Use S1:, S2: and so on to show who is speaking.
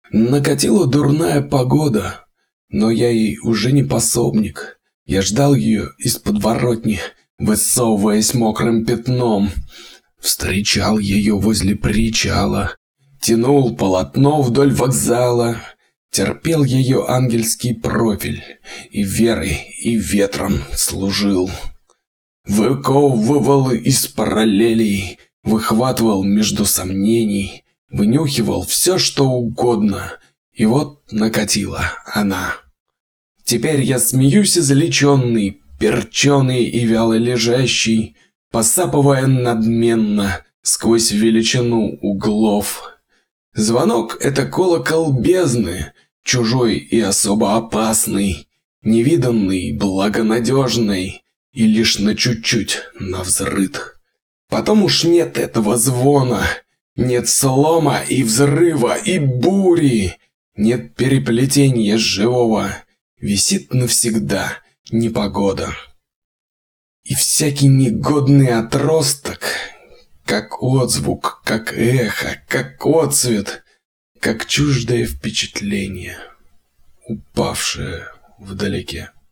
S1: Накатила дурная погода, но я ей уже не пособник. Я ждал ее из подворотни, высовываясь мокрым пятном. Встречал ее возле причала, тянул полотно вдоль вокзала, терпел ее ангельский профиль и верой, и ветром служил. Выковывал из параллелей, выхватывал между сомнений, вынюхивал все, что угодно, и вот накатила она. Теперь я смеюсь излеченный, перченый и вяло лежащий, посапывая надменно сквозь величину углов. Звонок — это колокол бездны, чужой и особо опасный, невиданный, благонадежный и лишь на чуть-чуть навзрыд. Потом уж нет этого звона, нет слома и взрыва и бури, нет переплетения живого, висит навсегда непогода. И всякий негодный отросток, как отзвук, как эхо, как отцвет, как чуждое впечатление, упавшее вдалеке.